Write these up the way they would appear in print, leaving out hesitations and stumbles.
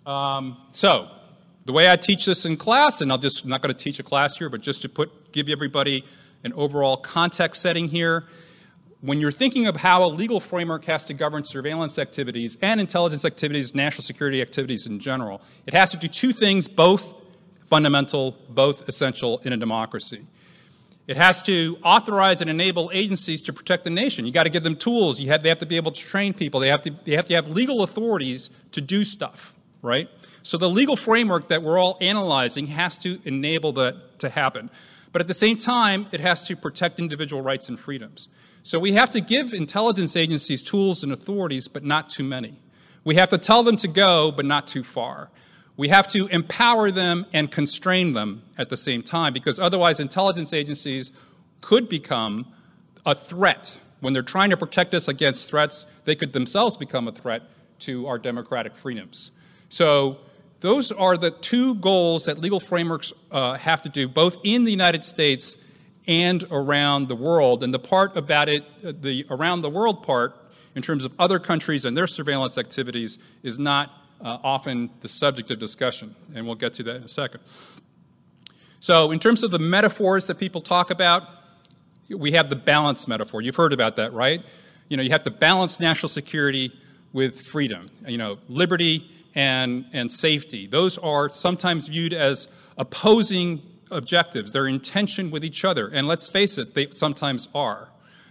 So the way I teach this in class, and I'm not going to teach a class here, but just to give everybody an overall context setting here, when you're thinking of how a legal framework has to govern surveillance activities and intelligence activities, national security activities in general, it has to do two things, both fundamental, both essential in a democracy. It has to authorize and enable agencies to protect the nation. You got to give them tools. They have to be able to train people. They have to have legal authorities to do stuff, right? So the legal framework that we're all analyzing has to enable that to happen. But at the same time, it has to protect individual rights and freedoms. So we have to give intelligence agencies tools and authorities, but not too many. We have to tell them to go, but not too far. We have to empower them and constrain them at the same time, because otherwise intelligence agencies could become a threat. When they're trying to protect us against threats, they could themselves become a threat to our democratic freedoms. So those are the two goals that legal frameworks have to do, both in the United States and around the world. And the part about it, the around the world part, in terms of other countries and their surveillance activities, is not often the subject of discussion, and we'll get to that in a second. So in terms of the metaphors that people talk about, we have the balance metaphor. You've heard about that, right? You have to balance national security with freedom, liberty and safety. Those are sometimes viewed as opposing objectives. They're in tension with each other, and let's face it, they sometimes are.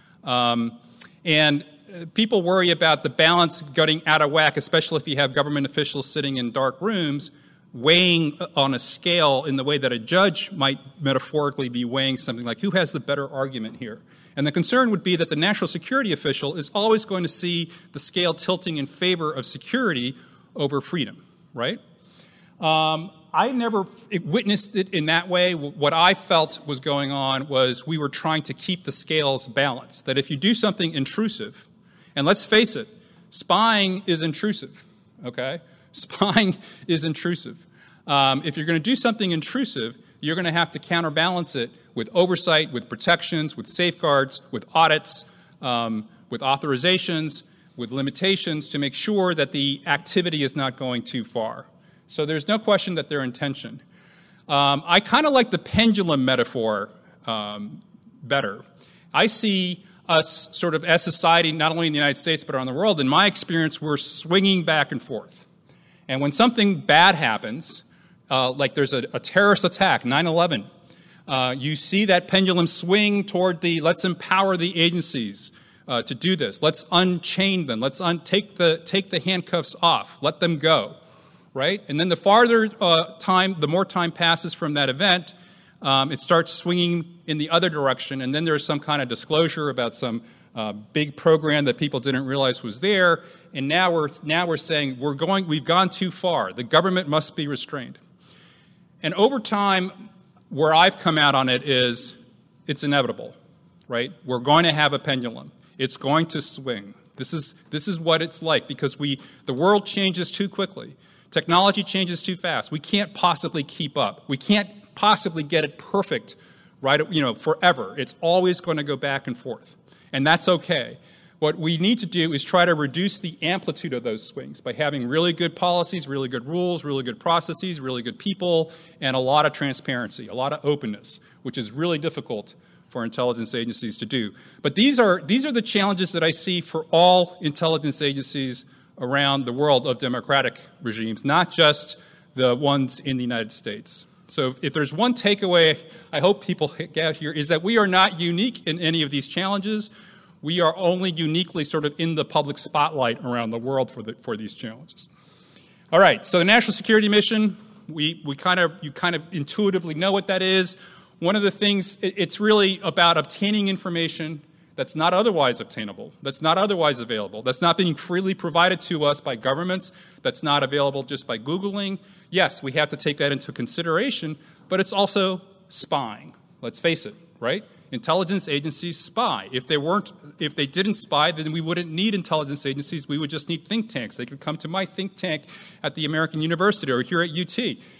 And people worry about the balance getting out of whack, especially if you have government officials sitting in dark rooms weighing on a scale in the way that a judge might metaphorically be weighing something like, who has the better argument here? And the concern would be that the national security official is always going to see the scale tilting in favor of security over freedom, right? I never witnessed it in that way. What I felt was going on was we were trying to keep the scales balanced, that if you do something intrusive, and let's face it, spying is intrusive, okay? Spying is intrusive. If you're going to do something intrusive, you're going to have to counterbalance it with oversight, with protections, with safeguards, with audits, with authorizations, with limitations to make sure that the activity is not going too far. So there's no question that they're in tension. I kind of like the pendulum metaphor better. I see us sort of as society, not only in the United States but around the world, in my experience, we're swinging back and forth. And when something bad happens, like there's a terrorist attack, 9/11, you see that pendulum swing toward the let's empower the agencies to do this. Let's unchain them. Let's take the handcuffs off. Let them go, right? And then the farther the more time passes from that event, it starts swinging in the other direction, and then there's some kind of disclosure about some big program that people didn't realize was there, and now we're saying we've gone too far. The government must be restrained. And over time, where I've come out on it is it's inevitable, right? We're going to have a pendulum. It's going to swing. This is what it's like because the world changes too quickly. Technology changes too fast. We can't possibly keep up. We can't possibly get it perfect, right? Forever. It's always going to go back and forth, and that's okay. What we need to do is try to reduce the amplitude of those swings by having really good policies, really good rules, really good processes, really good people, and a lot of transparency, a lot of openness, which is really difficult for intelligence agencies to do. But these are the challenges that I see for all intelligence agencies around the world of democratic regimes, not just the ones in the United States. So if there's one takeaway I hope people get here is that we are not unique in any of these challenges. We are only uniquely sort of in the public spotlight around the world for these challenges. All right, so the National Security Mission, you kind of intuitively know what that is. One of the things, it's really about obtaining information that's not otherwise obtainable, that's not otherwise available, that's not being freely provided to us by governments, that's not available just by Googling. Yes, we have to take that into consideration, but it's also spying. Let's face it, right? Intelligence agencies spy. If they didn't spy, then we wouldn't need intelligence agencies. We would just need think tanks. They could come to my think tank at the American University or here at UT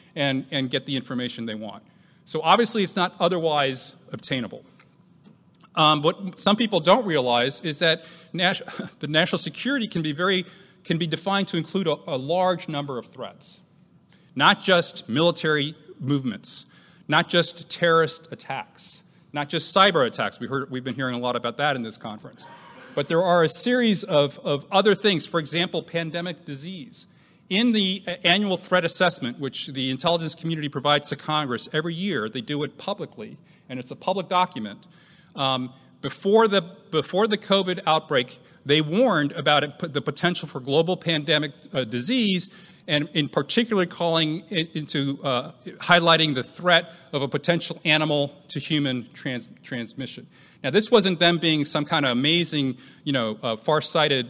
and get the information they want. So obviously it's not otherwise obtainable. What some people don't realize is that the national security can be very can be defined to include a large number of threats, not just military movements, not just terrorist attacks, not just cyber attacks. We've been hearing a lot about that in this conference. But there are a series of other things, for example, pandemic disease. In the annual threat assessment, which the intelligence community provides to Congress every year, they do it publicly, and it's a public document. Before the COVID outbreak, they warned about the potential for global pandemic disease, and in particular calling it into highlighting the threat of a potential animal-to-human transmission. Now, this wasn't them being some kind of amazing, far-sighted,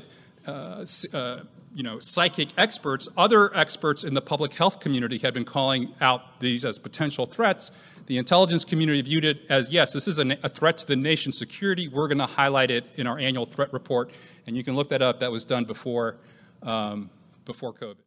psychic experts. Other experts in the public health community had been calling out these as potential threats. The intelligence community viewed it as, yes, this is a threat to the nation's security. We're going to highlight it in our annual threat report, and you can look that up. That was done before COVID.